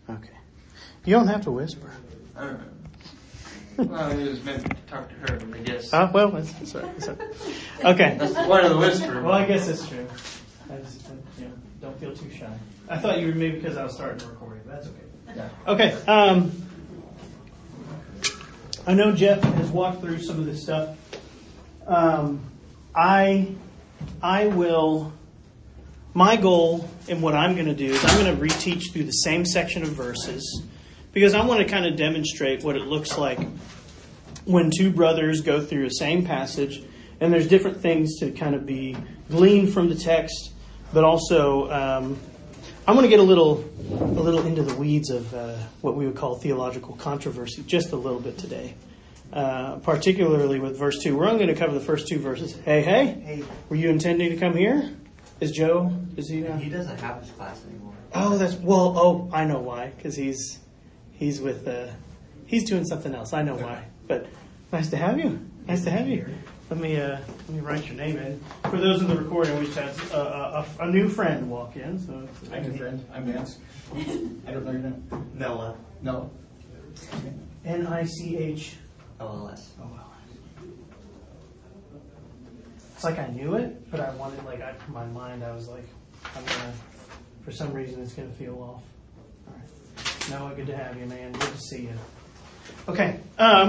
Okay. You don't have to whisper. I don't know. Well, it was meant to talk to her, I guess. Well, that's all right. Okay. That's the point of the whisper. Well, I guess that's true. I just, don't feel too shy. I thought you were maybe because I was starting the recording. But that's okay. Yeah. Okay. I know Jeff has walked through some of this stuff. I will. My goal and what I'm going to do is I'm going to reteach through the same section of verses because I want to kind of demonstrate what it looks like when two brothers go through the same passage, and there's different things to kind of be gleaned from the text, but also I'm going to get a little into the weeds of what we would call theological controversy just a little bit today, particularly with verse 2. We're only going to cover the first two verses. Hey, were you intending to come here? Is Joe? Is he now? He doesn't have his class anymore. Oh, I know why. Because he's with he's doing something else. I know why. But nice to have you. Nice to have you. Let me write your name in. For those in the recording, we just had a new friend walk in. So Hi, new friend. I'm Vance. I don't know your name. Noah. No. NichOLS. OLS. It's like I knew it, but I wanted, in my mind, I was like, for some reason, it's going to feel off. All right. Noah, good to have you, man. Good to see you. Okay.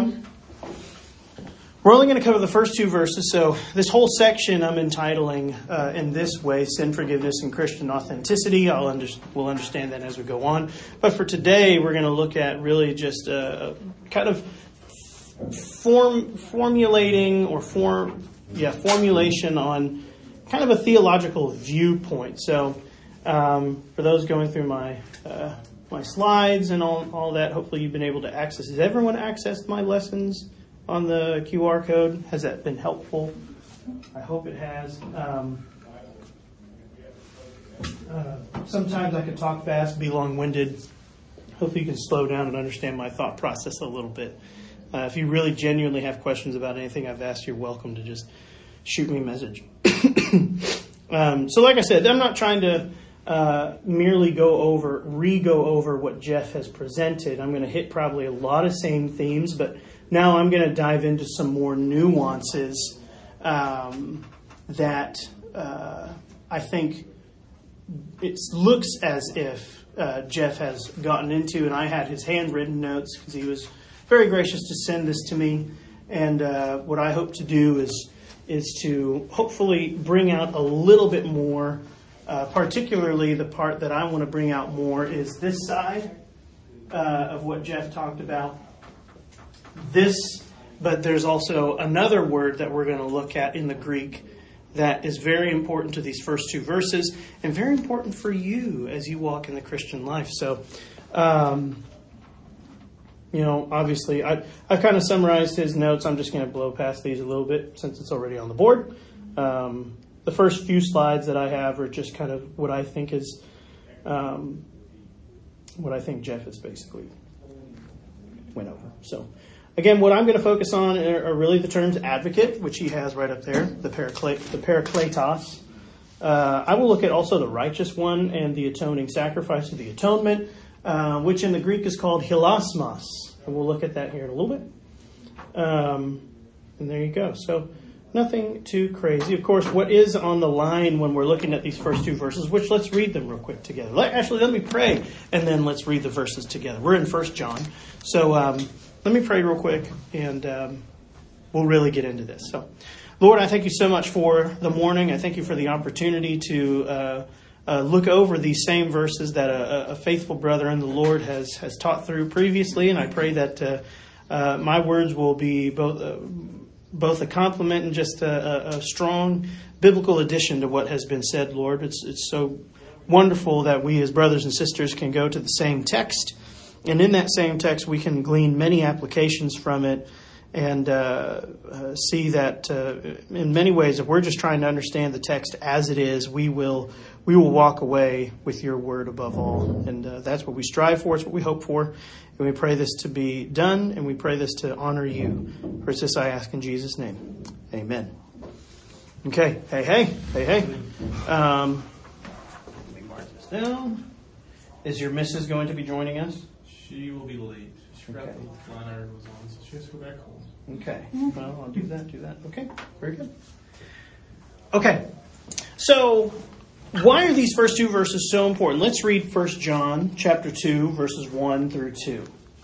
We're only going to cover the first two verses, so this whole section I'm entitling in this way, Sin, Forgiveness, and Christian Authenticity. We'll understand that as we go on. But for today, we're going to look at really just kind of formulation on kind of a theological viewpoint. So for those going through my slides and all that, hopefully you've been able to access. Has everyone accessed my lessons on the QR code? Has that been helpful? I hope it has. Sometimes I can talk fast, be long-winded. Hopefully you can slow down and understand my thought process a little bit. If you really genuinely have questions about anything I've asked, you're welcome to just shoot me a message. So like I said, I'm not trying to merely go over what Jeff has presented. I'm going to hit probably a lot of same themes, but now I'm going to dive into some more nuances that I think it looks as if Jeff has gotten into, and I had his handwritten notes because he was very gracious to send this to me. And what I hope to do is to hopefully bring out a little bit more, particularly the part that I want to bring out more is this side of what Jeff talked about. But there's also another word that we're going to look at in the Greek that is very important to these first two verses and very important for you as you walk in the Christian life. So, obviously, I've kind of summarized his notes. I'm just going to blow past these a little bit since it's already on the board. The first few slides that I have are just kind of what I think is, what I think Jeff has basically went over. So, again, what I'm going to focus on are really the terms advocate, which he has right up there, the parakletos. I will look at also the righteous one and the atoning sacrifice of the atonement, which in the Greek is called hilasmos. And we'll look at that here in a little bit. And there you go. So nothing too crazy. Of course, what is on the line when we're looking at these first two verses, which let's read them real quick together. Let me pray, and then let's read the verses together. We're in 1 John. So let me pray real quick, and we'll really get into this. So, Lord, I thank you so much for the morning. I thank you for the opportunity to look over these same verses that a faithful brother in the Lord has taught through previously, and I pray that my words will be both a compliment and just a strong biblical addition to what has been said, Lord. It's so wonderful that we as brothers and sisters can go to the same text, and in that same text we can glean many applications from it and see that in many ways, if we're just trying to understand the text as it is, we will walk away with your word above all. And that's what we strive for. It's what we hope for. And we pray this to be done, and we pray this to honor you. For this I ask in Jesus' name. Amen. Okay. Hey. Let me mark this down. Is your missus going to be joining us? She will be late. She forgot Okay. the line iron was on, so she has to go back home. Okay. Well, I'll do that. Okay. Very good. Okay. So, why are these first two verses so important? Let's read 1 John chapter 2, verses 1 through 2.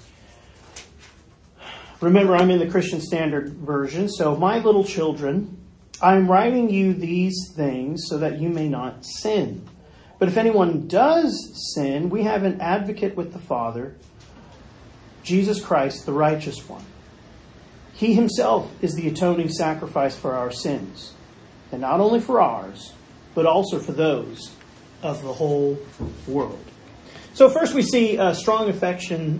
Remember, I'm in the Christian Standard Version. So, my little children, I am writing you these things so that you may not sin. But if anyone does sin, we have an advocate with the Father, Jesus Christ, the righteous one. He himself is the atoning sacrifice for our sins, and not only for ours, but also for those of the whole world. So first we see strong affection.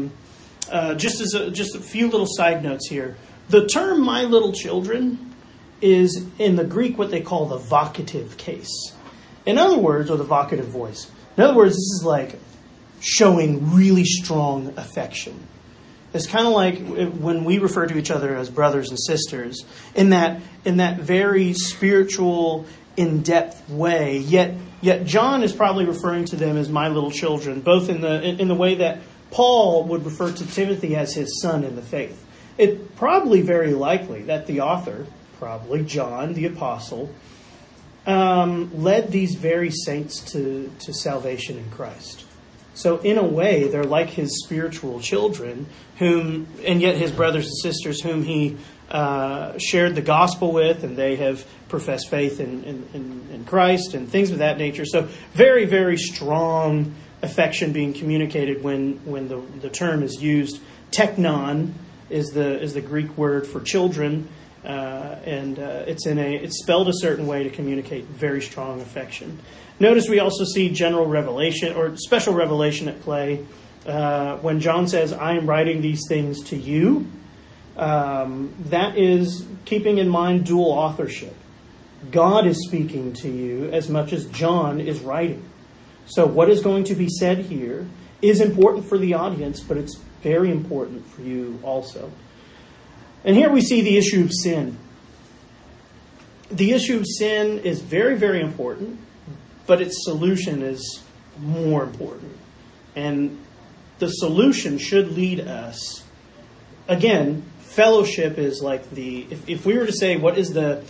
Just a few little side notes here. The term "my little children" is in the Greek what they call the vocative case. In other words, or the vocative voice. In other words, this is like showing really strong affection. It's kind of like when we refer to each other as brothers and sisters in that very spiritual, in-depth way. Yet John is probably referring to them as my little children, both in the way that Paul would refer to Timothy as his son in the faith. It's probably very likely that the author, probably John the apostle, led these very saints to salvation in Christ. So in a way, they're like his spiritual children, and yet his brothers and sisters whom he shared the gospel with, and they have professed faith in Christ and things of that nature. So very, very strong affection being communicated when the term is used. Teknon is the Greek word for children, and it's spelled a certain way to communicate very strong affection. Notice we also see general revelation or special revelation at play when John says, "I am writing these things to you." That is keeping in mind dual authorship. God is speaking to you as much as John is writing. So what is going to be said here is important for the audience, but it's very important for you also. And here we see the issue of sin. The issue of sin is very, very important, but its solution is more important. And the solution should lead us, again, fellowship is like if we were to say what is the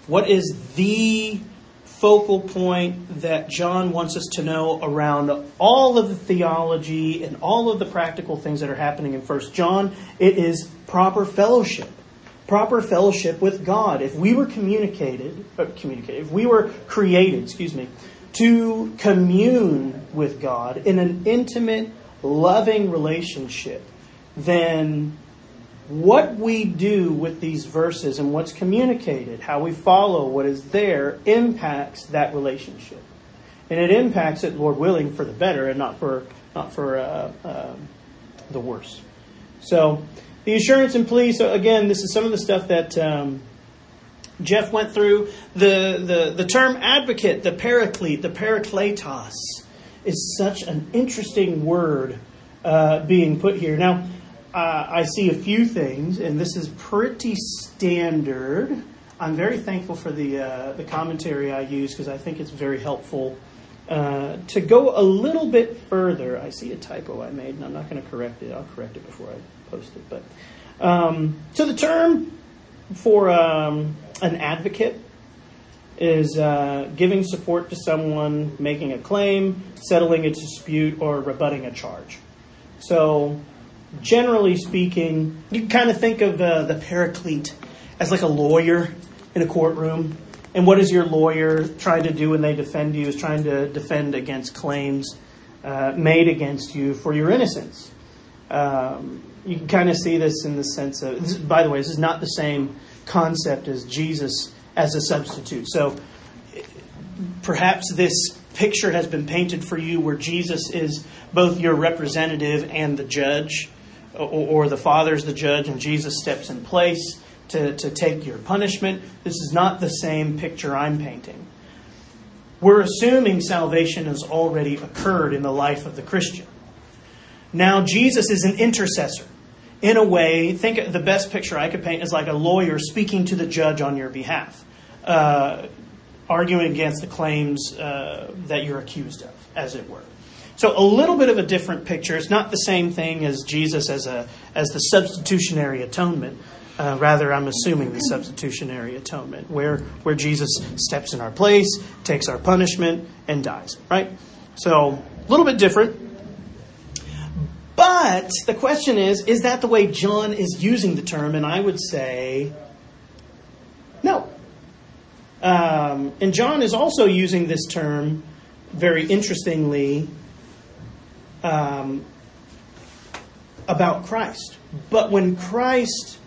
focal point that John wants us to know around all of the theology and all of the practical things that are happening in 1 John, it is proper fellowship. Proper fellowship with God. If we were if we were created, to commune with God in an intimate, loving relationship, then what we do with these verses and what's communicated, how we follow what is there, impacts that relationship. And it impacts it, Lord willing, for the better and not for the worse. So, the assurance and plea. So again, this is some of the stuff that Jeff went through. The term advocate, the paraclete, the parakletos, is such an interesting word being put here. Now, I see a few things, and this is pretty standard. I'm very thankful for the commentary I use because I think it's very helpful. To go a little bit further, I see a typo I made, and I'm not going to correct it. I'll correct it before I post it. But so the term for an advocate is giving support to someone making a claim, settling a dispute, or rebutting a charge. So, generally speaking, you can kind of think of the paraclete as like a lawyer in a courtroom. And what is your lawyer trying to do when they defend you? Is trying to defend against claims made against you for your innocence. You can kind of see this in the sense of, by the way, this is not the same concept as Jesus as a substitute. So perhaps this picture has been painted for you where Jesus is both your representative and the judge, or the Father's the judge and Jesus steps in place to take your punishment. This is not the same picture I'm painting. We're assuming salvation has already occurred in the life of the Christian. Now Jesus is an intercessor. In a way, think the best picture I could paint is like a lawyer speaking to the judge on your behalf, arguing against the claims that you're accused of, as it were. So a little bit of a different picture. It's not the same thing as Jesus as the substitutionary atonement. Rather, I'm assuming the substitutionary atonement, where Jesus steps in our place, takes our punishment, and dies. Right? So a little bit different. But the question is that the way John is using the term? And I would say no. And John is also using this term, very interestingly, about Christ. But when Christ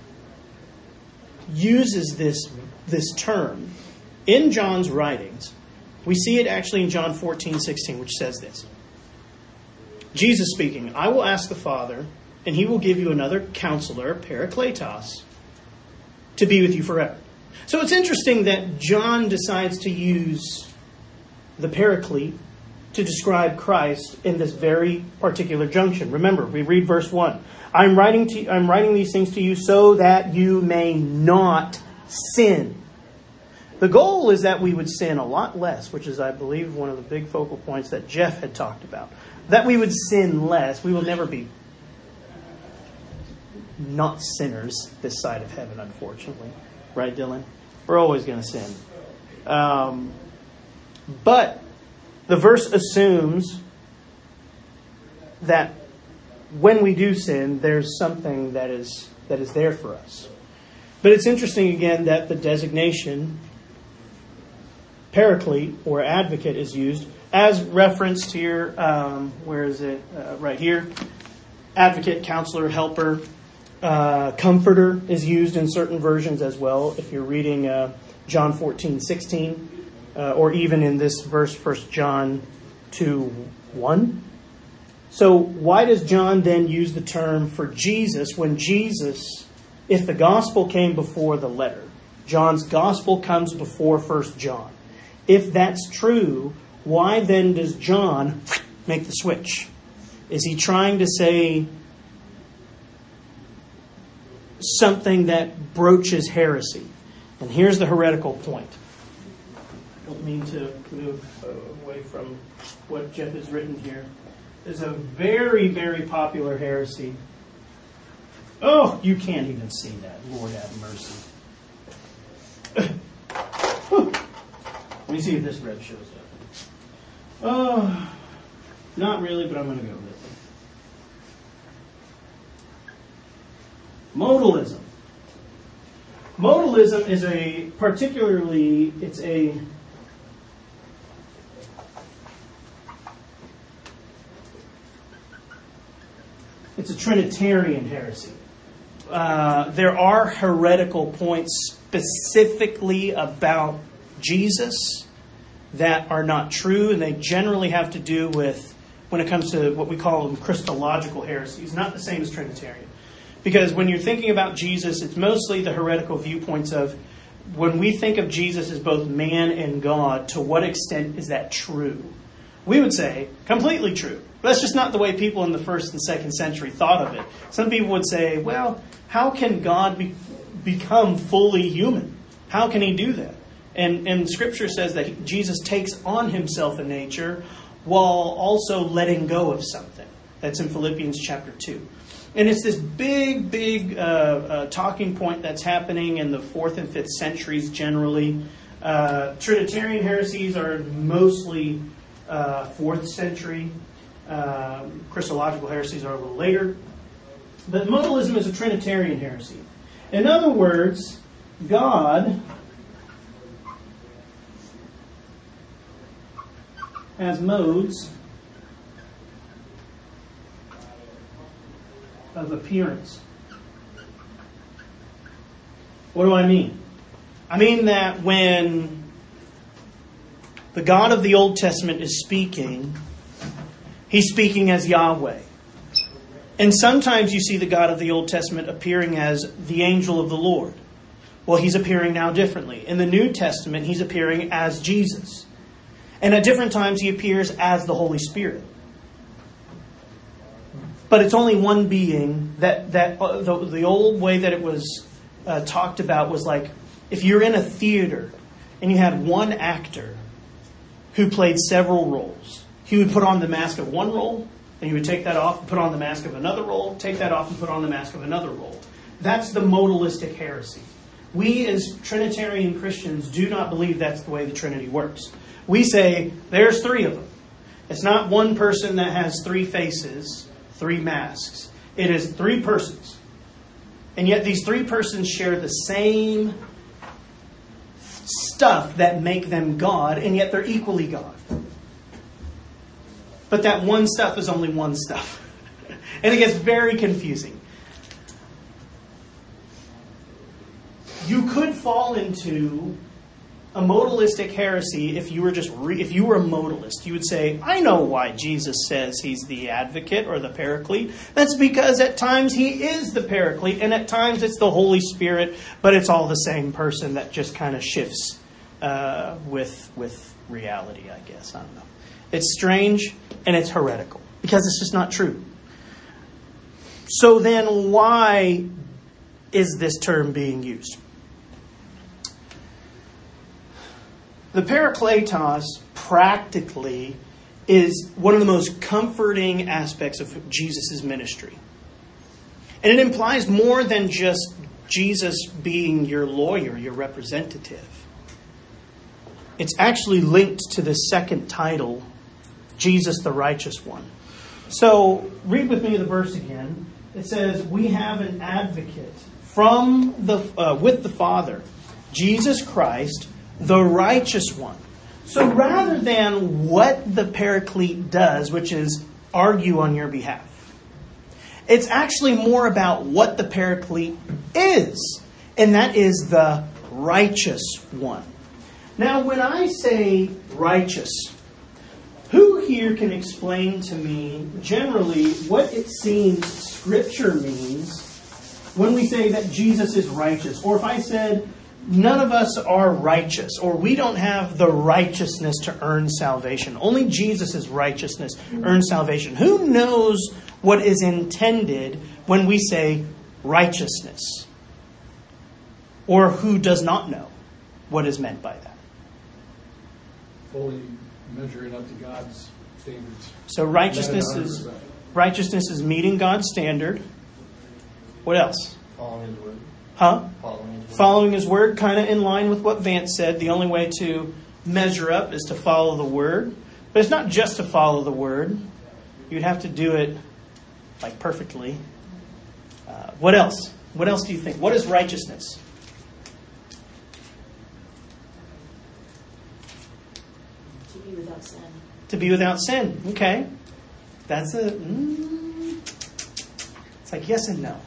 uses this term in John's writings, we see it actually in John 14:16, which says this. Jesus speaking, I will ask the Father, and he will give you another counselor, Parakletos, to be with you forever. So it's interesting that John decides to use the Paraclete to describe Christ in this very particular junction. Remember, we read verse 1. I'm writing these things to you so that you may not sin. The goal is that we would sin a lot less, which is, I believe, one of the big focal points that Jeff had talked about. That we would sin less. We will never be not sinners this side of heaven, unfortunately. Right, Dylan? We're always going to sin. But the verse assumes that when we do sin, there's something that is there for us. But it's interesting, again, that the designation Paraclete or advocate is used as referenced here. Where is it? Right here. Advocate, counselor, helper, comforter is used in certain versions as well. If you're reading John 14:16, or even in this verse, 1 John 2:1. So why does John then use the term for Jesus when Jesus, if the gospel came before the letter, John's gospel comes before 1 John. If that's true, why then does John make the switch? Is he trying to say something that broaches heresy? And here's the heretical point. I don't mean to move away from what Jeff has written here. There's a very, very popular heresy. Oh, you can't even see that. Lord have mercy. Let me see if this red shows up. Oh, not really, but I'm going to go with it. Modalism. Modalism is it's a Trinitarian heresy. There are heretical points specifically about Jesus that are not true, and they generally have to do with, when it comes to what we call them, Christological heresies, not the same as Trinitarian. Because when you're thinking about Jesus, it's mostly the heretical viewpoints of, when we think of Jesus as both man and God, to what extent is that true? We would say, completely true. But that's just not the way people in the 1st and 2nd century thought of it. Some people would say, well, how can God become fully human? How can he do that? And Scripture says that Jesus takes on himself a nature while also letting go of something. That's in Philippians chapter 2. And it's this big talking point that's happening in the 4th and 5th centuries generally. Trinitarian heresies are mostly 4th century. Christological heresies are a little later. But modalism is a Trinitarian heresy. In other words, God has modes of appearance. What do I mean? I mean that when the God of the Old Testament is speaking, he's speaking as Yahweh. And sometimes you see the God of the Old Testament appearing as the angel of the Lord. Well, he's appearing now differently. In the New Testament, he's appearing as Jesus. And at different times, he appears as the Holy Spirit. But it's only one being. The old way that it was talked about was like, if you're in a theater and you had one actor who played several roles. He would put on the mask of one role, and he would take that off and put on the mask of another role, take that off and put on the mask of another role. That's the modalistic heresy. We as Trinitarian Christians do not believe that's the way the Trinity works. We say there's three of them. It's not one person that has three faces, three masks. It is three persons. And yet these three persons share the same stuff that make them God, and yet they're equally God. But that one stuff is only one stuff. And it gets very confusing. You could fall into a modalistic heresy if you were if you were a modalist. You would say, I know why Jesus says he's the advocate or the paraclete. That's because at times he is the paraclete, and at times it's the Holy Spirit, but it's all the same person that just kind of shifts with reality, I guess. I don't know. It's strange and it's heretical because it's just not true. So then why is this term being used? The Parakletos practically is one of the most comforting aspects of Jesus' ministry. And it implies more than just Jesus being your lawyer, your representative. It's actually linked to the second title, Jesus the Righteous One. So read with me the verse again. It says, we have an advocate with the Father, Jesus Christ, the righteous one. So rather than what the paraclete does, which is argue on your behalf, it's actually more about what the paraclete is. And that is the righteous one. Now, when I say righteous, who here can explain to me generally what it seems Scripture means when we say that Jesus is righteous? Or if I said, none of us are righteous, or we don't have the righteousness to earn salvation. Only Jesus' righteousness earns salvation. Who knows what is intended when we say righteousness? Or who does not know what is meant by that? Fully measuring up to God's standards. So righteousness is meeting God's standard. What else? Following His word. Huh? Following His word. Following His word, kind of in line with what Vance said. The only way to measure up is to follow the word. But it's not just to follow the word. You'd have to do it like perfectly. What else? What else do you think? What is righteousness? To be without sin. To be without sin. Okay. That's it's like yes and no.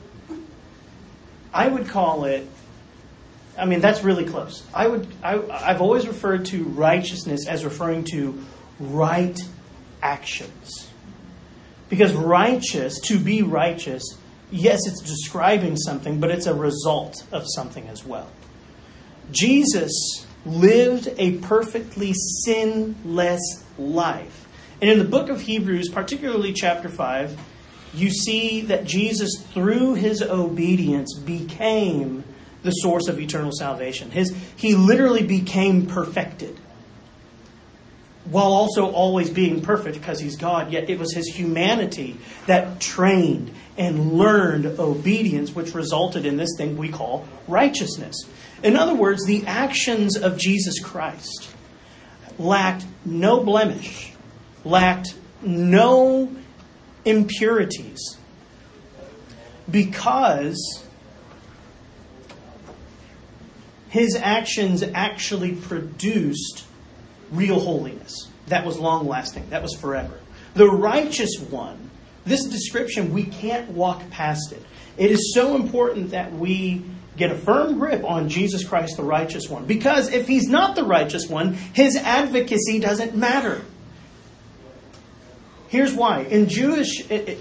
I would call it, that's really close. I've always referred to righteousness as referring to right actions. Because to be righteous, yes, it's describing something, but it's a result of something as well. Jesus lived a perfectly sinless life. And in the book of Hebrews, particularly chapter 5, you see that Jesus, through his obedience, became the source of eternal salvation. He literally became perfected, while also always being perfect because he's God. Yet it was his humanity that trained and learned obedience, which resulted in this thing we call righteousness. In other words, the actions of Jesus Christ lacked no blemish, lacked no impurities, because his actions actually produced real holiness. That was long-lasting. That was forever. The righteous one, this description, we can't walk past it. It is so important that we get a firm grip on Jesus Christ, the righteous one. Because if he's not the righteous one, his advocacy doesn't matter. Here's why. In Jewish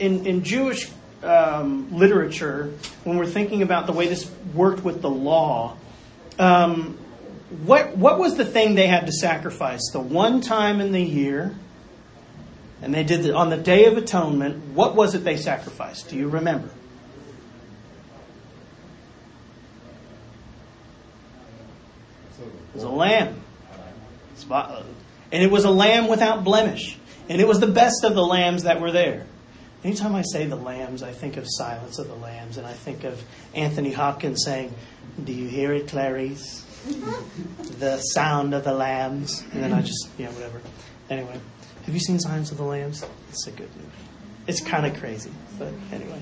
literature, when we're thinking about the way this worked with the law, what was the thing they had to sacrifice? The one time in the year, and they did it on the Day of Atonement. What was it they sacrificed? Do you remember? It was a lamb. And it was a lamb without blemish. And it was the best of the lambs that were there. Anytime I say the lambs, I think of Silence of the Lambs, and I think of Anthony Hopkins saying, "Do you hear it, Clarice? The sound of the lambs." And then I just, whatever. Anyway, have you seen Silence of the Lambs? It's a good movie. It's kind of crazy, but anyway.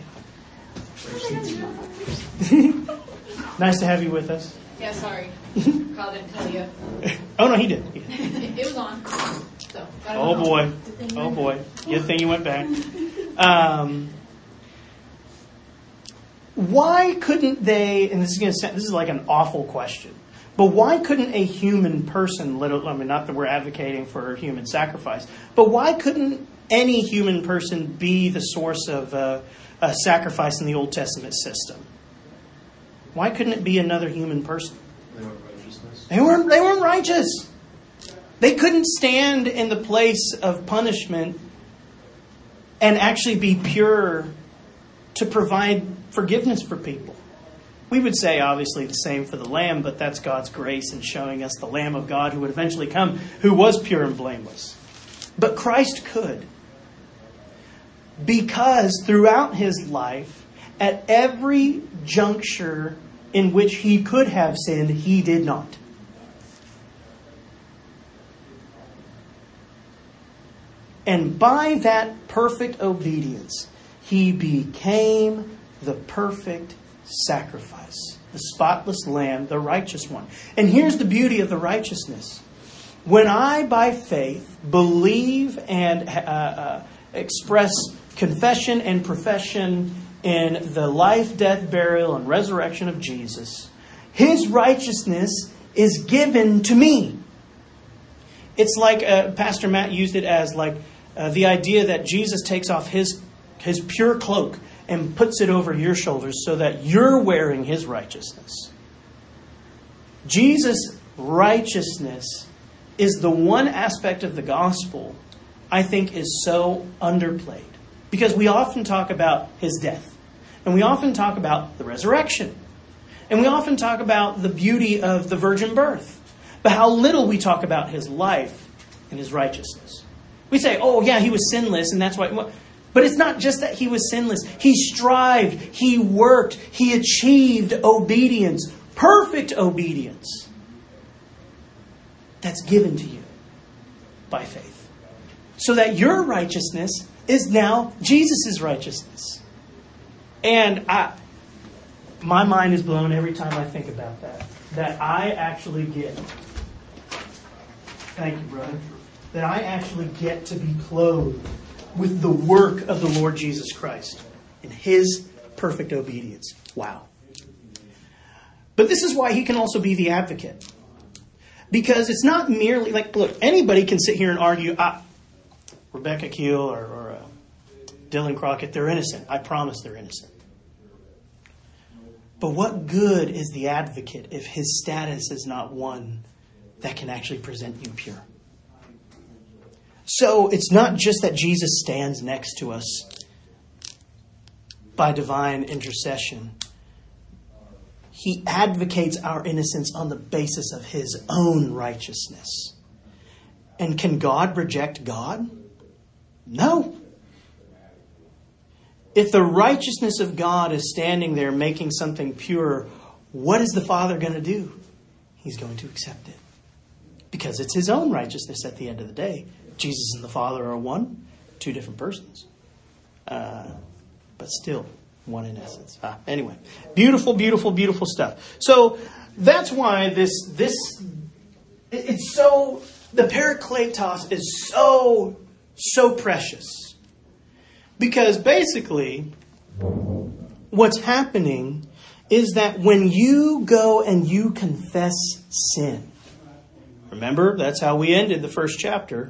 Nice to have you with us. Yeah, sorry. Carl didn't tell you. Oh, no, he did. It was on. So, I don't Oh, know. boy. Oh, boy. Good thing you went back. Why couldn't they, and this is like an awful question, but why couldn't a human person, not that we're advocating for human sacrifice, but why couldn't any human person be the source of a sacrifice in the Old Testament system? Why couldn't it be another human person? They weren't righteousness. They weren't righteous. They couldn't stand in the place of punishment and actually be pure to provide forgiveness for people. We would say, obviously, the same for the Lamb, but that's God's grace in showing us the Lamb of God who would eventually come, who was pure and blameless. But Christ could. Because throughout his life, at every juncture in which he could have sinned, he did not. And by that perfect obedience, he became the perfect sacrifice, the spotless lamb, the righteous one. And here's the beauty of the righteousness. When I, by faith, believe and express confession and profession in the life, death, burial, and resurrection of Jesus, his righteousness is given to me. It's like Pastor Matt used it as like the idea that Jesus takes off his pure cloak and puts it over your shoulders so that you're wearing his righteousness. Jesus' righteousness is the one aspect of the gospel I think is so underplayed. Because we often talk about his death. And we often talk about the resurrection. And we often talk about the beauty of the virgin birth. But how little we talk about his life and his righteousness. We say, oh yeah, he was sinless and that's why... But it's not just that he was sinless. He strived, he worked, he achieved obedience, perfect obedience. That's given to you by faith. So that your righteousness is now Jesus' righteousness. And my mind is blown every time I think about that. That I actually get... Thank you, brother. That I actually get to be clothed with the work of the Lord Jesus Christ in his perfect obedience. Wow. But this is why he can also be the advocate. Because it's not merely like, look, anybody can sit here and argue, Rebecca Keel or Dylan Crockett, they're innocent. I promise they're innocent. But what good is the advocate if his status is not one that can actually present you pure? So it's not just that Jesus stands next to us by divine intercession. He advocates our innocence on the basis of his own righteousness. And can God reject God? No. If the righteousness of God is standing there making something pure, what is the Father going to do? He's going to accept it. Because it's his own righteousness at the end of the day. Jesus and the Father are one, two different persons. But still, one in essence. Anyway, beautiful, beautiful, beautiful stuff. So that's why it's so, the Parakletos is so precious. Because basically, what's happening is that when you go and you confess sin, remember, that's how we ended the first chapter.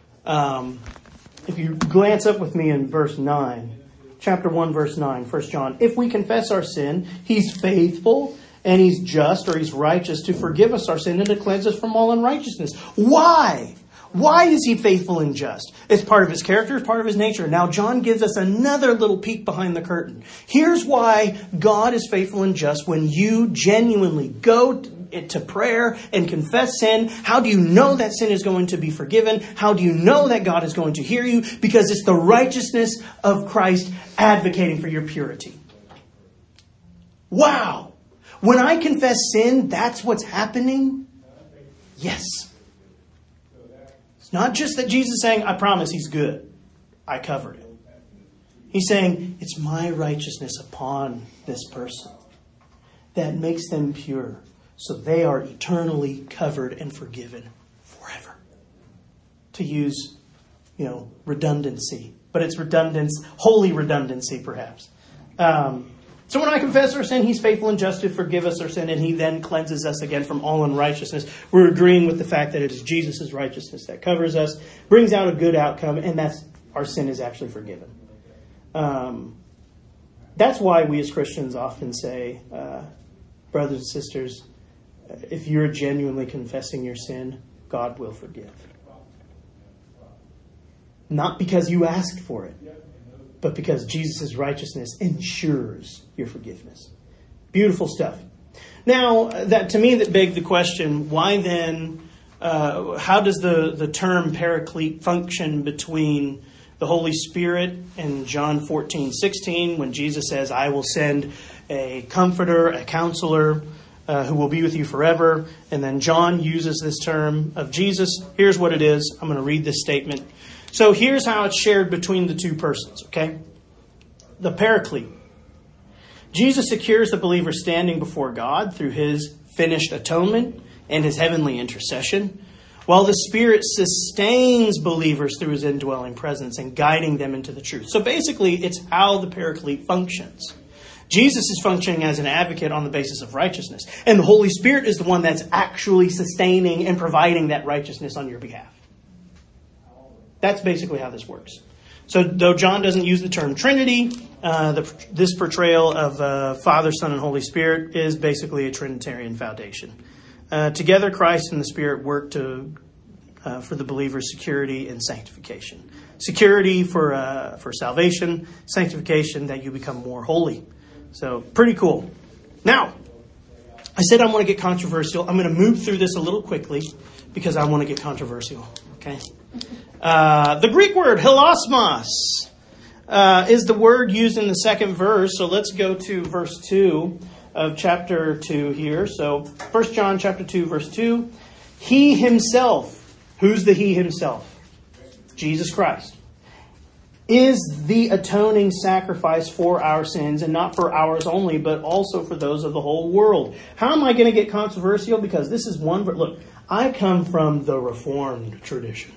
If you glance up with me in verse 9, chapter 1, verse 9, 1 John. If we confess our sin, he's faithful and he's just, or he's righteous, to forgive us our sin and to cleanse us from all unrighteousness. Why? Why is he faithful and just? It's part of his character, it's part of his nature. Now John gives us another little peek behind the curtain. Here's why God is faithful and just when you genuinely go to prayer and confess sin? How do you know that sin is going to be forgiven? How do you know that God is going to hear you? Because it's the righteousness of Christ advocating for your purity. Wow! When I confess sin, that's what's happening? Yes. It's not just that Jesus is saying, I promise he's good. I covered it. He's saying, it's my righteousness upon this person that makes them pure, so they are eternally covered and forgiven forever. To use, redundancy, but it's holy redundancy, perhaps. So when I confess our sin, he's faithful and just to forgive us our sin, and he then cleanses us again from all unrighteousness. We're agreeing with the fact that it is Jesus' righteousness that covers us, brings out a good outcome, and that's our sin is actually forgiven. That's why we as Christians often say, brothers and sisters, if you're genuinely confessing your sin, God will forgive. Not because you asked for it, but because Jesus' righteousness ensures your forgiveness. Beautiful stuff. Now, that begged the question, why then, how does the term paraclete function between the Holy Spirit in John 14:16, when Jesus says, I will send a comforter, a counselor, who will be with you forever. And then John uses this term of Jesus. Here's what it is. I'm going to read this statement. So here's how it's shared between the two persons, okay? The paraclete. Jesus secures the believer standing before God through his finished atonement and his heavenly intercession, while the Spirit sustains believers through his indwelling presence and guiding them into the truth. So basically, it's how the paraclete functions. Jesus is functioning as an advocate on the basis of righteousness, and the Holy Spirit is the one that's actually sustaining and providing that righteousness on your behalf. That's basically how this works. So though John doesn't use the term Trinity, this portrayal of Father, Son, and Holy Spirit is basically a Trinitarian foundation. Together, Christ and the Spirit work for the believer's security and sanctification. Security for salvation, sanctification that you become more holy. So, pretty cool. Now, I said I want to get controversial. I'm going to move through this a little quickly because I want to get controversial. Okay. The Greek word hilasmos is the word used in the second verse. So let's go to verse 2 of chapter 2 here. So 1 John chapter 2, verse 2. He himself, who's the he himself? Jesus Christ. Is the atoning sacrifice for our sins, and not for ours only, but also for those of the whole world. How am I going to get controversial? Because this is one... Look, I come from the Reformed tradition.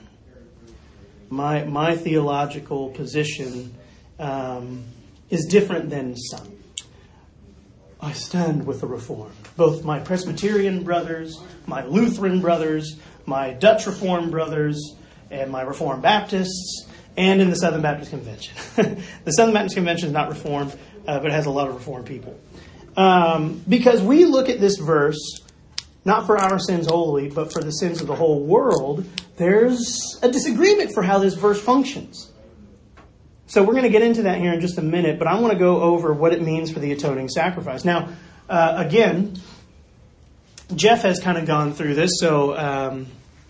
My theological position is different than some. I stand with the Reformed. Both my Presbyterian brothers, my Lutheran brothers, my Dutch Reformed brothers, and my Reformed Baptists, and in the Southern Baptist Convention. The Southern Baptist Convention is not Reformed, but it has a lot of Reformed people. Because we look at this verse, not for our sins only, but for the sins of the whole world, there's a disagreement for how this verse functions. So we're going to get into that here in just a minute, but I want to go over what it means for the atoning sacrifice. Now, again, Jeff has kind of gone through this, so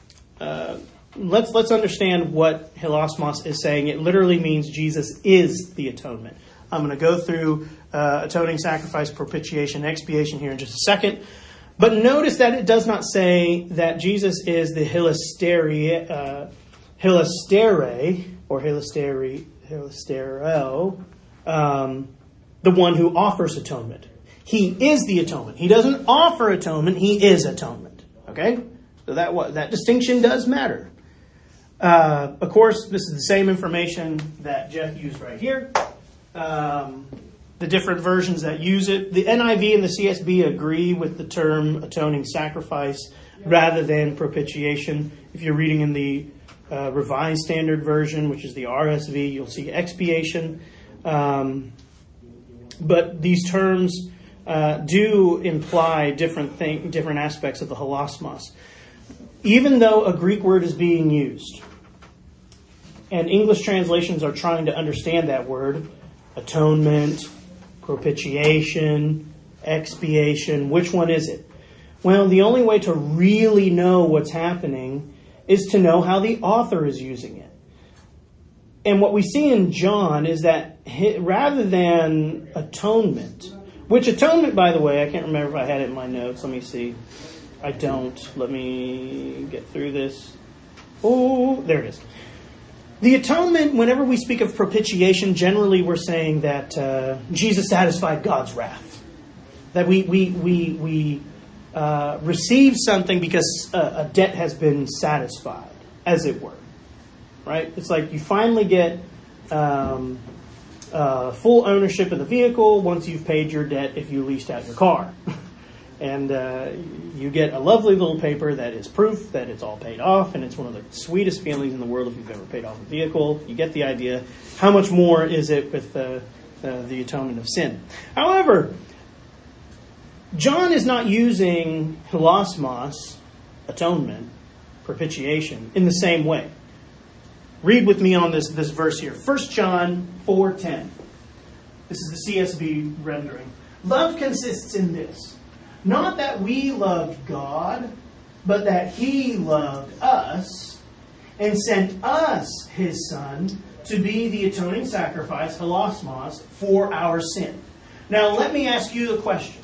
let's understand what hilasmos is saying. It literally means Jesus is the atonement. I'm going to go through atoning sacrifice, propitiation, expiation here in just a second. But notice that it does not say that Jesus is the hilastere, the one who offers atonement. He is the atonement. He doesn't offer atonement. He is atonement. Okay? So that distinction does matter. Of course, this is the same information that Jeff used right here. The different versions that use it. The NIV and the CSB agree with the term atoning sacrifice rather than propitiation. If you're reading in the Revised Standard Version, which is the RSV, you'll see expiation. But these terms do imply different aspects of the hilasmos. Even though a Greek word is being used, and English translations are trying to understand that word, atonement, propitiation, expiation, which one is it? Well, the only way to really know what's happening is to know how the author is using it. And what we see in John is that rather than atonement, which atonement, by the way, I can't remember if I had it in my notes. Let me see. I don't. Let me get through this. Oh, there it is. The atonement, whenever we speak of propitiation, generally we're saying that Jesus satisfied God's wrath. That we receive something because a debt has been satisfied, as it were. Right? It's like you finally get full ownership of the vehicle once you've paid your debt if you leased out your car. And you get a lovely little paper that is proof that it's all paid off, and it's one of the sweetest feelings in the world if you've ever paid off a vehicle. You get the idea. How much more is it with the atonement of sin? However, John is not using hilasmos, atonement, propitiation, in the same way. Read with me on this verse here. 1 John 4:10. This is the CSB rendering. Love consists in this. Not that we loved God, but that He loved us and sent us His Son to be the atoning sacrifice, hilasmos, for our sin. Now, let me ask you a question.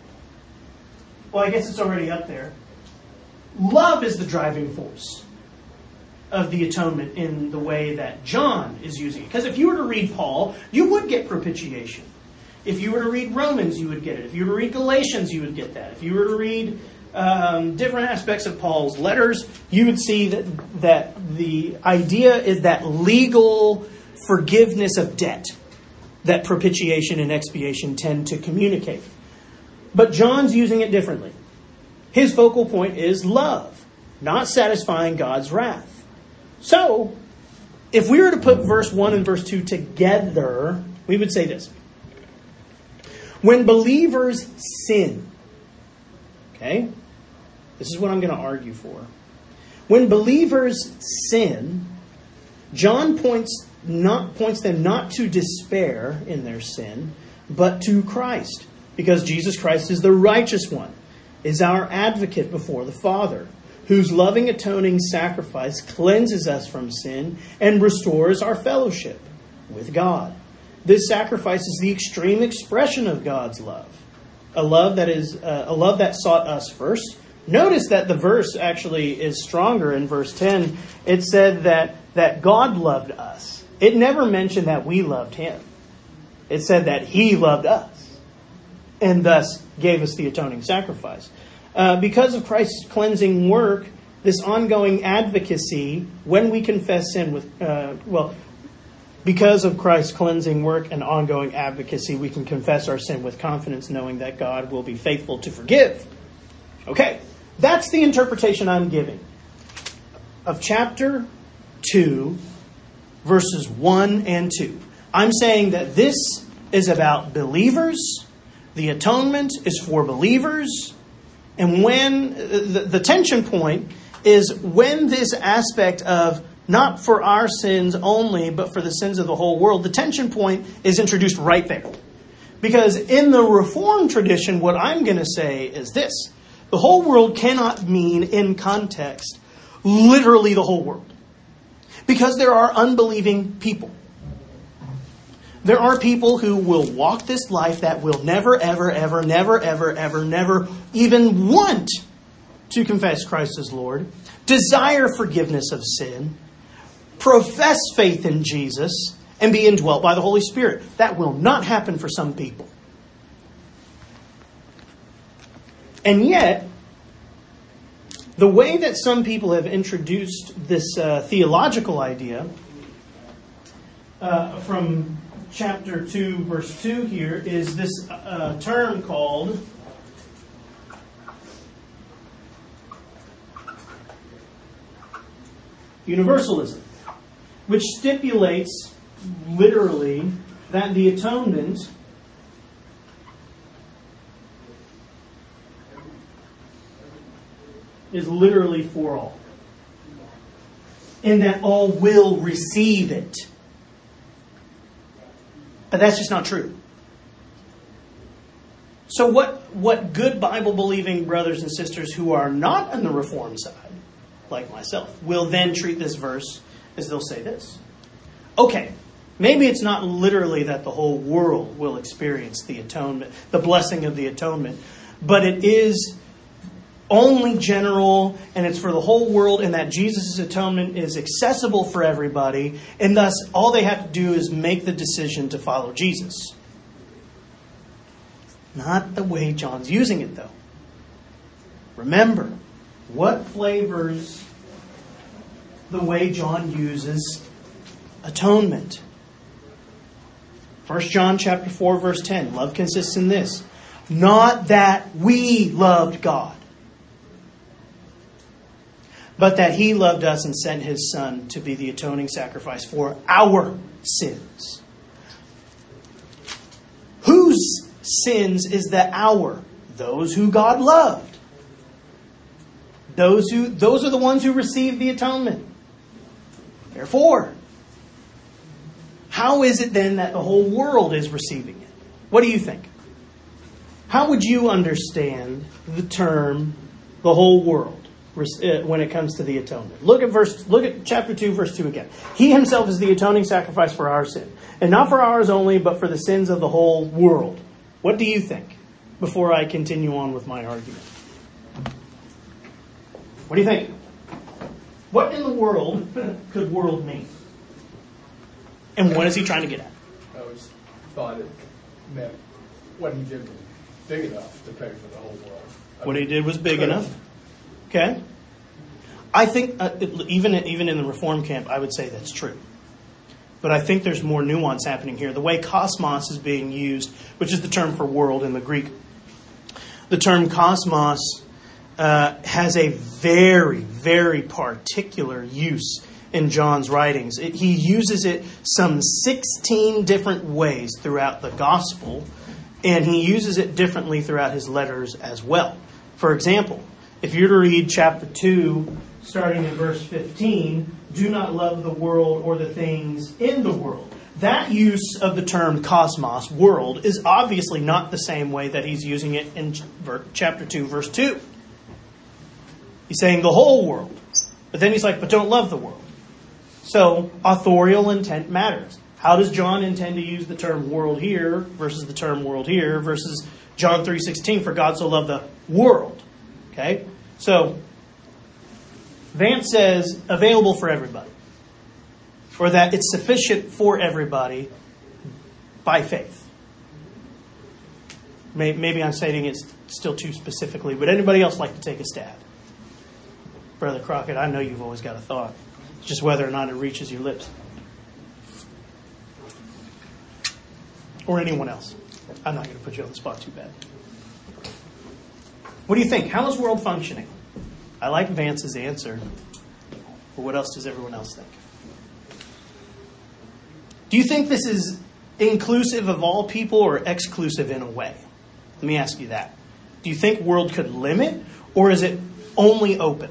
Well, I guess it's already up there. Love is the driving force of the atonement in the way that John is using it. Because if you were to read Paul, you would get propitiation. If you were to read Romans, you would get it. If you were to read Galatians, you would get that. If you were to read different aspects of Paul's letters, you would see that the idea is that legal forgiveness of debt that propitiation and expiation tend to communicate. But John's using it differently. His focal point is love, not satisfying God's wrath. So, if we were to put verse 1 and verse 2 together, we would say this. When believers sin, okay, this is what I'm going to argue for. When believers sin, John points them not to despair in their sin, but to Christ. Because Jesus Christ is the righteous one, is our advocate before the Father, whose loving atoning sacrifice cleanses us from sin and restores our fellowship with God. This sacrifice is the extreme expression of God's love. A love that sought us first. Notice that the verse actually is stronger in verse 10. It said that God loved us. It never mentioned that we loved Him. It said that He loved us and thus gave us the atoning sacrifice. Because of Christ's cleansing work, this ongoing advocacy, when we confess sin because of Christ's cleansing work and ongoing advocacy, we can confess our sin with confidence, knowing that God will be faithful to forgive. Okay, that's the interpretation I'm giving of chapter 2, verses 1 and 2. I'm saying that this is about believers. The atonement is for believers. And when the tension point is when this aspect of not for our sins only, but for the sins of the whole world, the tension point is introduced right there. Because in the Reformed tradition, what I'm going to say is this. The whole world cannot mean, in context, literally the whole world. Because there are unbelieving people. There are people who will walk this life that will never, ever, ever, never, ever, ever, never even want to confess Christ as Lord, desire forgiveness of sin, profess faith in Jesus, and be indwelt by the Holy Spirit. That will not happen for some people. And yet, the way that some people have introduced this theological idea from chapter 2, verse 2 here is this term called universalism, which stipulates literally that the atonement is literally for all, and that all will receive it. But that's just not true. So what good Bible-believing brothers and sisters who are not on the Reformed side, like myself, will then treat this verse as they'll say this. Okay, maybe it's not literally that the whole world will experience the atonement, the blessing of the atonement, but it is only general, and it's for the whole world, and that Jesus' atonement is accessible for everybody, and thus all they have to do is make the decision to follow Jesus. Not the way John's using it, though. Remember, what flavors the way John uses atonement? 1 John chapter 4, verse 10. Love consists in this. Not that we loved God, but that He loved us and sent His Son to be the atoning sacrifice for our sins. Whose sins is the our? Those who God loved. Those are the ones who received the atonement. Therefore, how is it then that the whole world is receiving it? What do you think? How would you understand the term the whole world when it comes to the atonement? Look at chapter 2, verse 2 again. He Himself is the atoning sacrifice for our sin, and not for ours only, but for the sins of the whole world. What do you think before I continue on with my argument? What do you think? What in the world could world mean? And what is he trying to get at? I always thought it meant what He did was big enough to pay for the whole world. What He did was big enough. Okay. I think even in the Reform camp, I would say that's true. But I think there's more nuance happening here. The way cosmos is being used, which is the term for world in the Greek, the term cosmos has a very, very particular use in John's writings. He uses it some 16 different ways throughout the gospel, and he uses it differently throughout his letters as well. For example, if you're to read chapter 2, starting in verse 15, do not love the world or the things in the world. That use of the term cosmos, world, is obviously not the same way that he's using it in chapter 2, verse 2. He's saying the whole world. But then he's like, but don't love the world. So, authorial intent matters. How does John intend to use the term world here versus the term world here versus John 3:16, for God so loved the world? Okay? So, Vance says available for everybody. Or that it's sufficient for everybody by faith. Maybe I'm stating it still too specifically, but anybody else like to take a stab? Brother Crockett, I know you've always got a thought. It's just whether or not it reaches your lips. Or anyone else. I'm not going to put you on the spot too bad. What do you think? How is world functioning? I like Vance's answer. But what else does everyone else think? Do you think this is inclusive of all people or exclusive in a way? Let me ask you that. Do you think world could limit, or is it only open?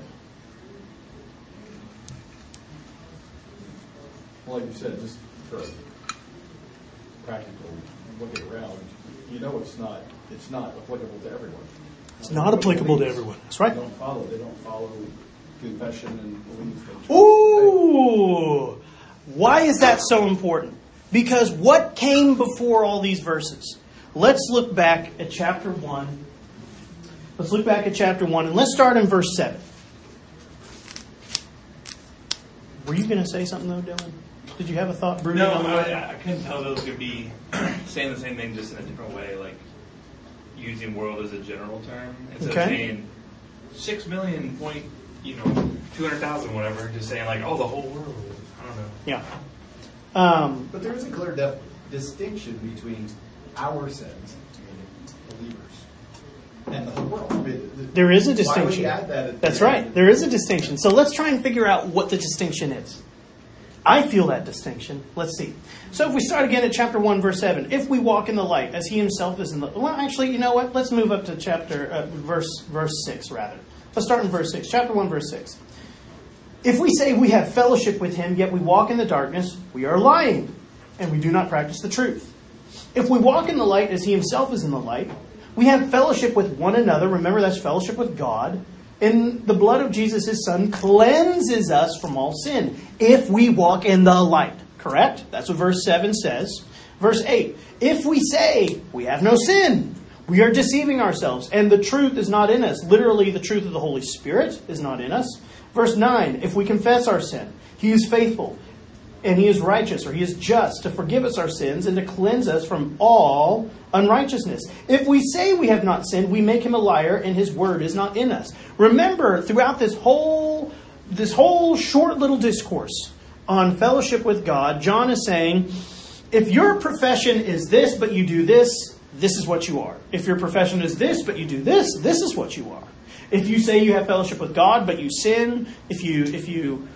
Well, like you said, just for practical looking around, you know it's not applicable to everyone. It's not applicable to everyone. That's right. They don't follow confession and belief. Ooh! Why is that so important? Because what came before all these verses? Let's look back at chapter 1. Let's look back at chapter 1, and let's start in verse 7. Were you going to say something, though, Dylan? Did you have a thought brooding No, on the way? I couldn't tell those could be saying the same thing just in a different way, like using world as a general term. Instead of saying 6 million point, 200,000, whatever, just saying like, oh, the whole world. I don't know. Yeah. But there is a clear distinction between our sins, meaning believers, and the whole world. I mean, There is a why distinction. would you add that at the That's end? right. There is a distinction. So let's try and figure out what the distinction is. I feel that distinction. Let's see. So if we start again at chapter 1, verse 7. If we walk in the light, as He Himself is in the... Well, actually, you know what? Let's move up to verse 6, rather. Let's start in verse 6. Chapter 1, verse 6. If we say we have fellowship with Him, yet we walk in the darkness, we are lying, and we do not practice the truth. If we walk in the light as He Himself is in the light, We have fellowship with one another. Remember, that's fellowship with God. And the blood of Jesus, his Son, cleanses us from all sin if we walk in the light. Correct? That's what verse 7 says. Verse 8, if we say we have no sin, we are deceiving ourselves, and the truth is not in us. Literally, the truth of the Holy Spirit is not in us. Verse 9, if we confess our sin, he is faithful, and he is righteous, or he is just, to forgive us our sins and to cleanse us from all unrighteousness. If we say we have not sinned, we make him a liar, and his word is not in us. Remember, throughout this whole short little discourse on fellowship with God, John is saying, if your profession is this, but you do this, this is what you are. If your profession is this, but you do this, this is what you are. If you say you have fellowship with God, but you sin, if you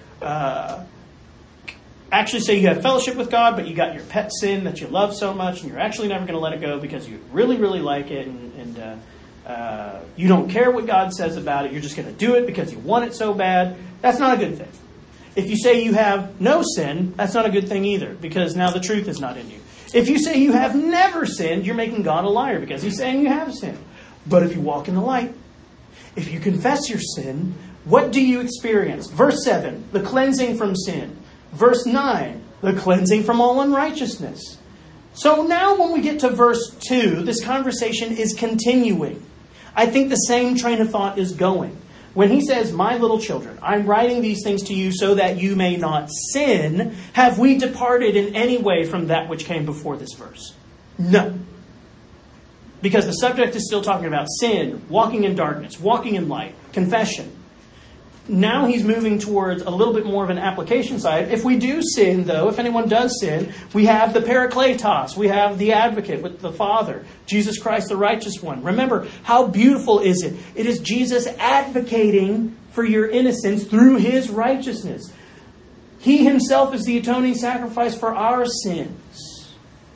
actually say you have fellowship with God, but you got your pet sin that you love so much, and you're actually never going to let it go because you really, really like it, and you don't care what God says about it, you're just going to do it because you want it so bad, that's not a good thing. If you say you have no sin, that's not a good thing either, because now the truth is not in you. If you say you have never sinned, you're making God a liar, because he's saying you have sinned. But if you walk in the light, if you confess your sin, what do you experience? Verse 7, the cleansing from sin. Verse 9, the cleansing from all unrighteousness. So now when we get to verse 2, this conversation is continuing. I think the same train of thought is going. When he says, my little children, I'm writing these things to you so that you may not sin, have we departed in any way from that which came before this verse? No. Because the subject is still talking about sin, walking in darkness, walking in light, confession. Now he's moving towards a little bit more of an application side. If we do sin, though, if anyone does sin, we have the Parakletos. We have the advocate with the Father, Jesus Christ, the righteous one. Remember, how beautiful is it? It is Jesus advocating for your innocence through his righteousness. He himself is the atoning sacrifice for our sins.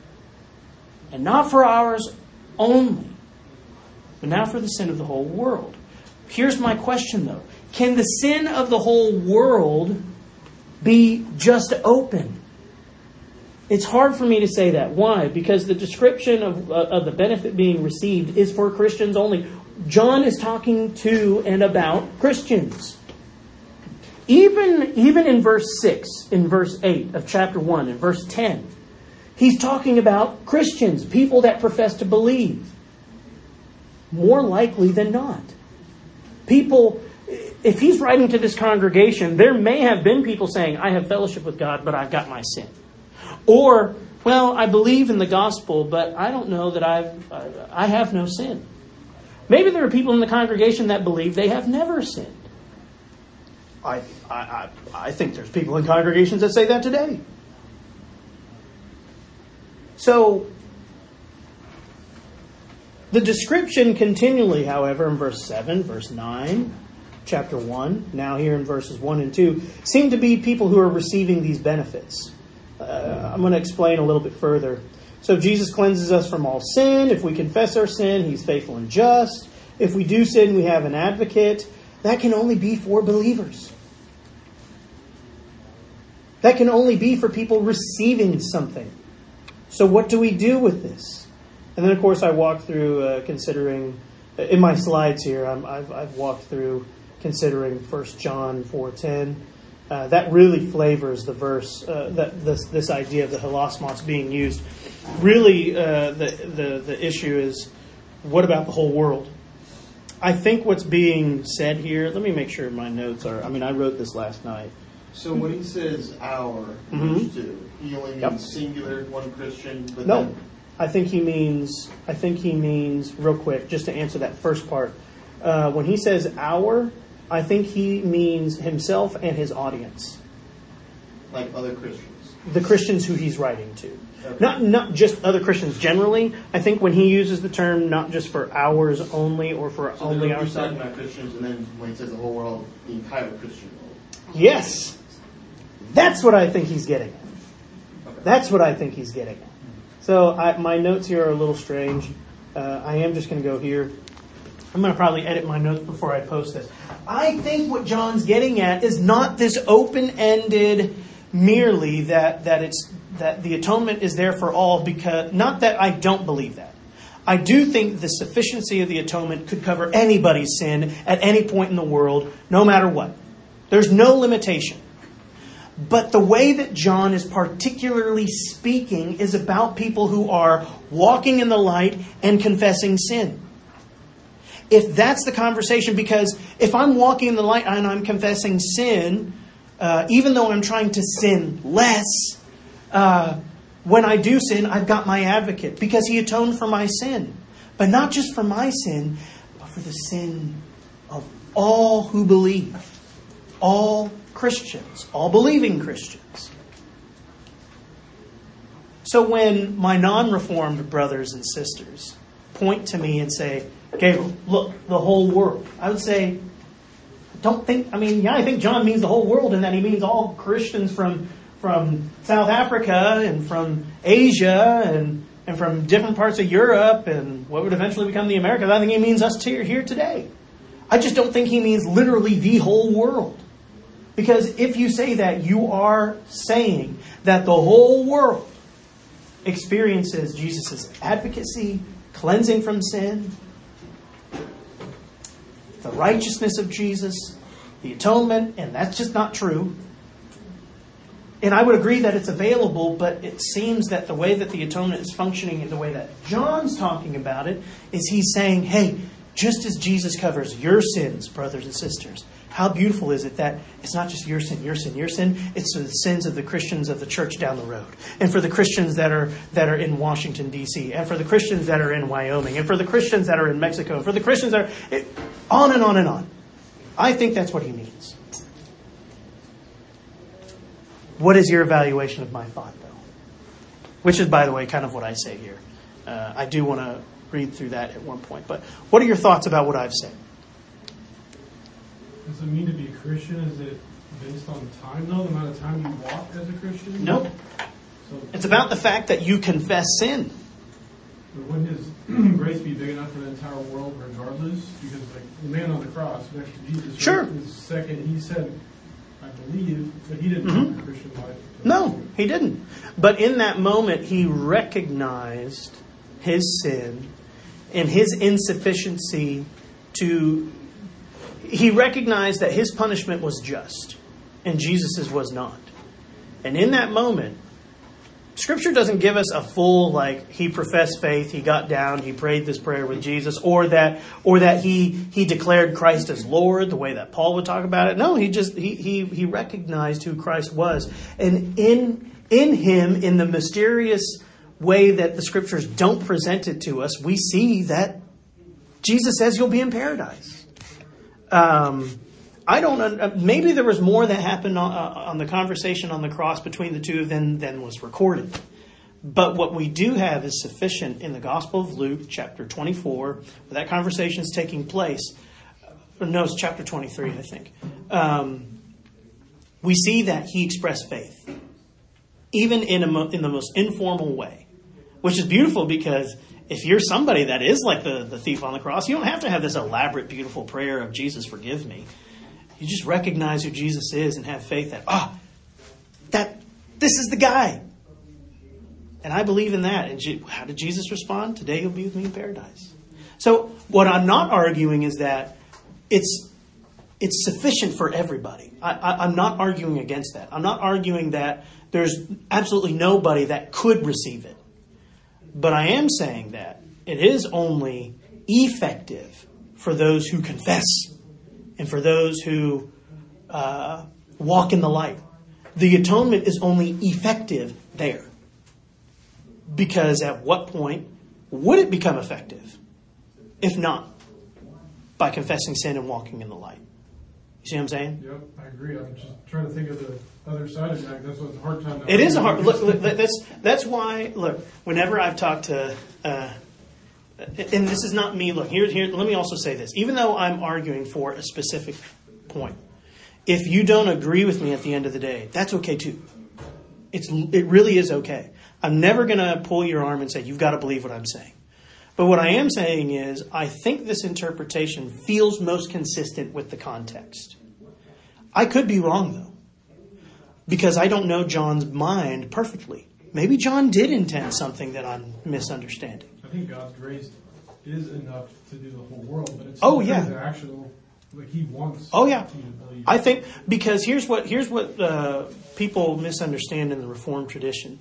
And not for ours only, but now for the sin of the whole world. Here's my question, though. Can the sin of the whole world be just open? It's hard for me to say that. Why? Because the description of the benefit being received is for Christians only. John is talking to and about Christians. Even in verse 6, in verse 8 of chapter 1, in verse 10, he's talking about Christians, people that profess to believe. More likely than not. People... If he's writing to this congregation, there may have been people saying, I have fellowship with God, but I've got my sin. Or, well, I believe in the gospel, but I don't know that I have no sin. Maybe there are people in the congregation that believe they have never sinned. I think there's people in congregations that say that today. So, the description continually, however, in verse 7, verse 9... chapter 1, now here in verses 1 and 2, seem to be people who are receiving these benefits. I'm going to explain a little bit further. So Jesus cleanses us from all sin. If we confess our sin, he's faithful and just. If we do sin, we have an advocate. That can only be for believers. That can only be for people receiving something. So what do we do with this? And then, of course, I walked through considering, in my slides here, I've walked through considering 1 John 4:10. That really flavors the verse, this idea of the hilasmos being used. Really, the issue is, what about the whole world? I think what's being said here, let me make sure my notes are, I wrote this last night. So when he says our, verse 2, he only means singular, one Christian? But no, I think he means, real quick, just to answer that first part, when he says our, I think he means himself and his audience. Like other Christians? The Christians who he's writing to. Okay. Not just other Christians generally. I think when he uses the term not just for ours only or for only ours. He's talking about Christians, and then when he says the whole world, the entire Christian world. Yes. That's what I think he's getting at. Okay. That's what I think he's getting at. So my notes here are a little strange. I am just going to go here. I'm going to probably edit my notes before I post this. I think what John's getting at is not this open-ended merely that the atonement is there for all, because not that I don't believe that. I do think the sufficiency of the atonement could cover anybody's sin at any point in the world, no matter what. There's no limitation. But the way that John is particularly speaking is about people who are walking in the light and confessing sin. If that's the conversation, because if I'm walking in the light and I'm confessing sin, even though I'm trying to sin less, when I do sin, I've got my advocate because he atoned for my sin. But not just for my sin, but for the sin of all who believe. All Christians, all believing Christians. So when my non-reformed brothers and sisters point to me and say, Gabriel, look, the whole world, I would say, I think John means the whole world, and that he means all Christians from South Africa and from Asia and from different parts of Europe and what would eventually become the Americas. I think he means us here today. I just don't think he means literally the whole world. Because if you say that, you are saying that the whole world experiences Jesus' advocacy, cleansing from sin, the righteousness of Jesus, the atonement, and that's just not true. And I would agree that it's available, but it seems that the way that the atonement is functioning and the way that John's talking about it is he's saying, hey, just as Jesus covers your sins, brothers and sisters, how beautiful is it that it's not just your sin, it's the sins of the Christians of the church down the road. And for the Christians that are in Washington, D.C., and for the Christians that are in Wyoming, and for the Christians that are in Mexico, and for the Christians that are... on and on and on. I think that's what he means. What is your evaluation of my thought, though? Which is, by the way, kind of what I say here. I do want to read through that at one point. But what are your thoughts about what I've said? Does it mean to be a Christian? Is it based on time, though? The amount of time you walk as a Christian? Nope. So, it's about the fact that you confess sin. Wouldn't his grace be big enough for the entire world regardless? Because the man on the cross next to Jesus, sure. Right, the second he said, I believe, but he didn't have a Christian life. No, he didn't. But in that moment, he recognized his sin and his insufficiency to... He recognized that his punishment was just and Jesus's was not. And in that moment, Scripture doesn't give us a full, he professed faith, he got down, he prayed this prayer with Jesus, or that he declared Christ as Lord, the way that Paul would talk about it. No, he recognized who Christ was. And in him, in the mysterious way that the Scriptures don't present it to us, we see that Jesus says you'll be in paradise. I don't. Maybe there was more that happened on the conversation on the cross between the two than was recorded. But what we do have is sufficient in the Gospel of Luke, chapter 24, where that conversation is taking place. No, it's chapter 23, I think. We see that he expressed faith, even in the most informal way, which is beautiful because if you're somebody that is like the thief on the cross, you don't have to have this elaborate, beautiful prayer of Jesus, forgive me. You just recognize who Jesus is and have faith that this is the guy. And I believe in that. And how did Jesus respond? Today you'll be with me in paradise. So what I'm not arguing is that it's sufficient for everybody. I'm not arguing against that. I'm not arguing that there's absolutely nobody that could receive it. But I am saying that it is only effective for those who confess and for those who walk in the light. The atonement is only effective there. Because at what point would it become effective? If not, by confessing sin and walking in the light. You see what I'm saying? Yep, I agree. I'm just trying to think of the other side of that. That's what's a hard time. It is a hard. Look, that's why. Look, whenever I've talked to, and this is not me. Look, here. Let me also say this. Even though I'm arguing for a specific point, if you don't agree with me at the end of the day, that's okay too. It really is okay. I'm never going to pull your arm and say you've got to believe what I'm saying. But what I am saying is, I think this interpretation feels most consistent with the context. I could be wrong, though, because I don't know John's mind perfectly. Maybe John did intend something that I'm misunderstanding. I think God's grace is enough to do the whole world, but it's Oh, yeah. the actual, like He wants. Oh, yeah. you to believe. I think because here's what people misunderstand in the Reformed tradition.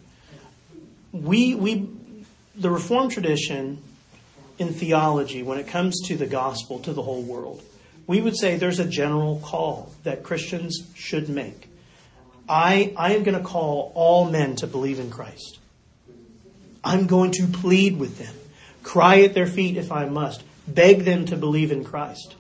The Reformed tradition in theology, when it comes to the gospel to the whole world, we would say there's a general call that Christians should make. I am going to call all men to believe in Christ. I'm going to plead with them, cry at their feet if I must, beg them to believe in Christ.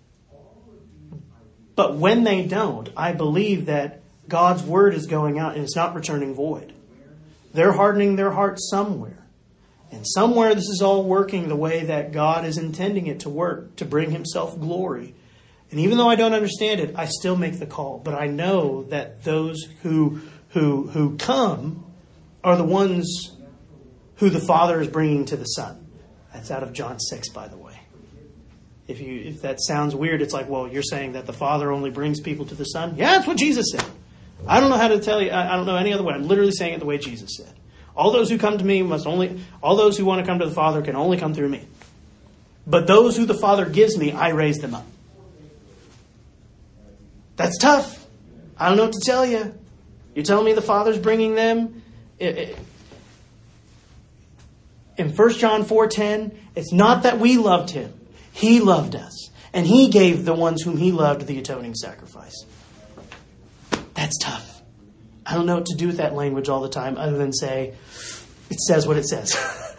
But when they don't, I believe that God's word is going out and it's not returning void. They're hardening their hearts somewhere. And somewhere this is all working the way that God is intending it to work, to bring Himself glory. And even though I don't understand it, I still make the call. But I know that those who come are the ones who the Father is bringing to the Son. That's out of John 6, by the way. If that sounds weird, it's like, well, you're saying that the Father only brings people to the Son? Yeah, that's what Jesus said. I don't know how to tell you. I don't know any other way. I'm literally saying it the way Jesus said. All those who come to me all those who want to come to the Father can only come through me. But those who the Father gives me, I raise them up. That's tough. I don't know what to tell you. You're telling me the Father's bringing them? In 1 John 4:10, it's not that we loved Him. He loved us. And He gave the ones whom He loved the atoning sacrifice. That's tough. I don't know what to do with that language all the time other than say, it says what it says.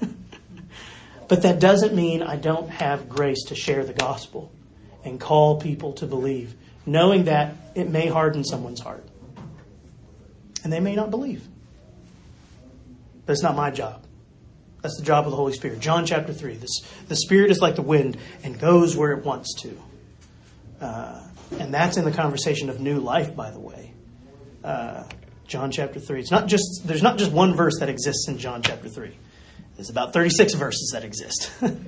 But that doesn't mean I don't have grace to share the gospel and call people to believe, knowing that it may harden someone's heart. And they may not believe. But it's not my job. That's the job of the Holy Spirit. John chapter 3. The Spirit is like the wind and goes where it wants to. And that's in the conversation of new life, by the way. John chapter 3. There's not just one verse that exists in John chapter 3. There's about 36 verses that exist.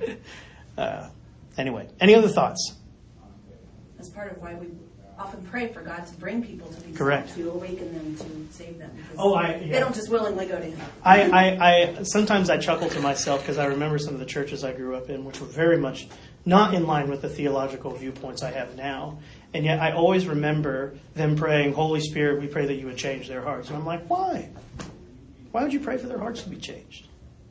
Anyway, any other thoughts? That's part of why we often pray for God to bring people to these Correct. to awaken them, to save them. They don't just willingly go to Him. I sometimes I chuckle to myself because I remember some of the churches I grew up in, which were very much not in line with the theological viewpoints I have now. And yet I always remember them praying, Holy Spirit, we pray that you would change their hearts. And I'm like, why? Why would you pray for their hearts to be changed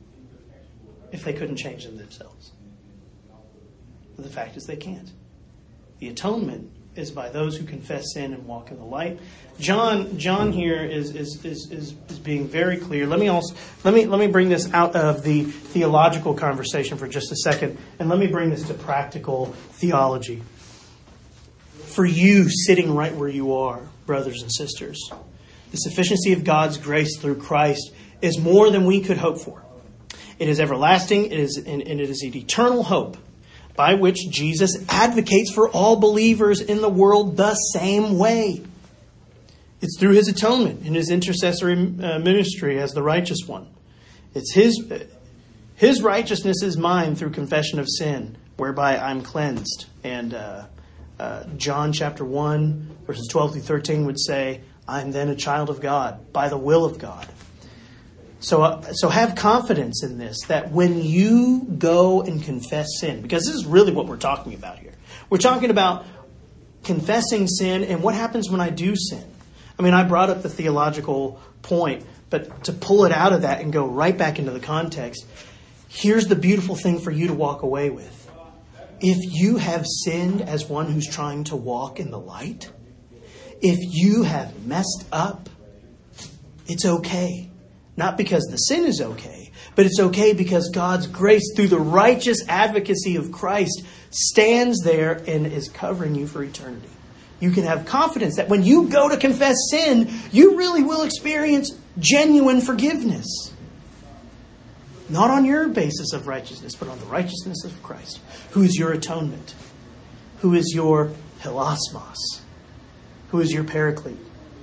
if they couldn't change them themselves? But the fact is they can't. The atonement is by those who confess sin and walk in the light. John here is being very clear. Let me bring this out of the theological conversation for just a second, and let me bring this to practical theology. For you sitting right where you are, brothers and sisters, the sufficiency of God's grace through Christ is more than we could hope for. It is everlasting, it is an eternal hope, by which Jesus advocates for all believers in the world the same way. It's through His atonement and His intercessory ministry as the righteous one. It's His righteousness is mine through confession of sin, whereby I'm cleansed. And John chapter 1, verses 12 through 13 would say, I'm then a child of God by the will of God. So have confidence in this, that when you go and confess sin, because this is really what we're talking about here. We're talking about confessing sin and what happens when I do sin. I mean, I brought up the theological point, but to pull it out of that and go right back into the context, here's the beautiful thing for you to walk away with. If you have sinned as one who's trying to walk in the light, if you have messed up, it's okay. Not because the sin is okay, but it's okay because God's grace through the righteous advocacy of Christ stands there and is covering you for eternity. You can have confidence that when you go to confess sin, you really will experience genuine forgiveness. Not on your basis of righteousness, but on the righteousness of Christ, who is your atonement, who is your hilasmos, who is your paraclete.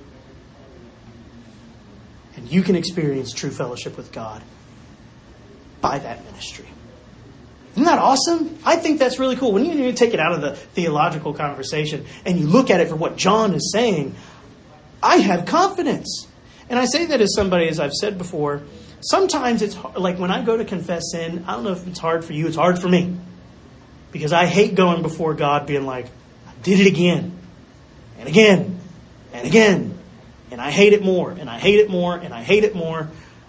And you can experience true fellowship with God by that ministry. Isn't that awesome? I think that's really cool. When you take it out of the theological conversation and you look at it for what John is saying, I have confidence. And I say that as somebody, as I've said before, sometimes it's hard, like when I go to confess sin, I don't know if it's hard for you, it's hard for me. Because I hate going before God being like, I did it again, and again, and again. And I hate it more, and I hate it more, and I hate it more.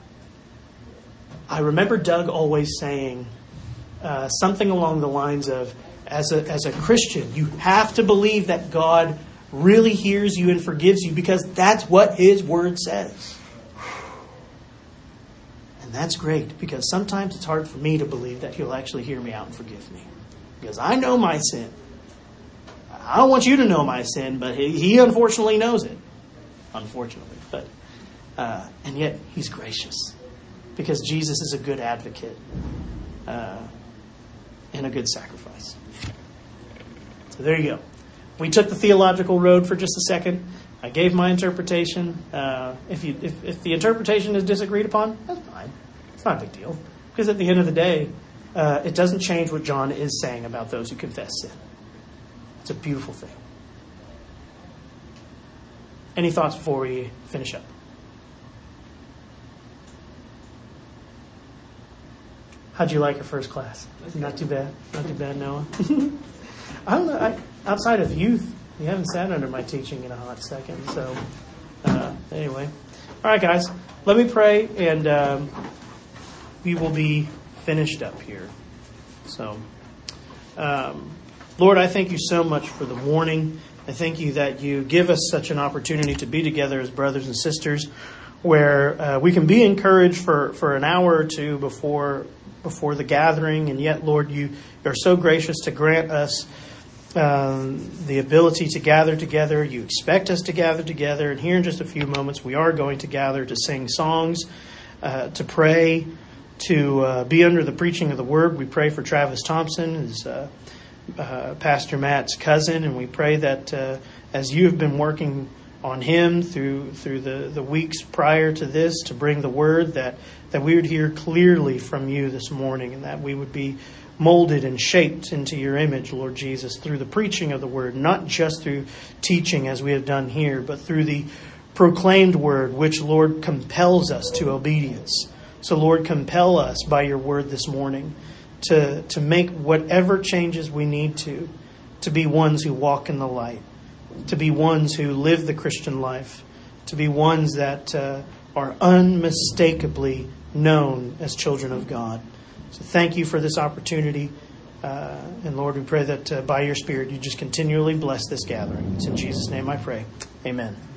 I remember Doug always saying something along the lines of, as a Christian, you have to believe that God really hears you and forgives you because that's what His Word says. And that's great because sometimes it's hard for me to believe that He'll actually hear me out and forgive me. Because I know my sin. I don't want you to know my sin, but He unfortunately knows it. Unfortunately. But and yet He's gracious. Because Jesus is a good advocate and a good sacrifice. So there you go. We took the theological road for just a second. I gave my interpretation. If the interpretation is disagreed upon, that's fine. It's not a big deal. Because at the end of the day, it doesn't change what John is saying about those who confess sin. It's a beautiful thing. Any thoughts before we finish up? How'd you like your first class? Not too bad. Not too bad, Noah. I don't know. Outside of youth, you haven't sat under my teaching in a hot second. So, anyway. All right, guys. Let me pray, and we will be finished up here. So, Lord, I thank you so much for the morning. I thank you that you give us such an opportunity to be together as brothers and sisters where we can be encouraged for an hour or two before the gathering. And yet, Lord, you are so gracious to grant us the ability to gather together. You expect us to gather together. And here in just a few moments, we are going to gather to sing songs, to pray, to be under the preaching of the Word. We pray for Travis Thompson, his Pastor Matt's cousin, and we pray that as you have been working on him through the weeks prior to this to bring the Word, that we would hear clearly from you this morning, and that we would be molded and shaped into your image, Lord Jesus, through the preaching of the Word, not just through teaching as we have done here, but through the proclaimed Word, which, Lord, compels us to obedience. So, Lord, compel us by your Word this morning to make whatever changes we need to be ones who walk in the light, to be ones who live the Christian life, to be ones that are unmistakably known as children of God. So thank you for this opportunity. And Lord, we pray that by your Spirit you just continually bless this gathering. It's in Jesus' name I pray. Amen.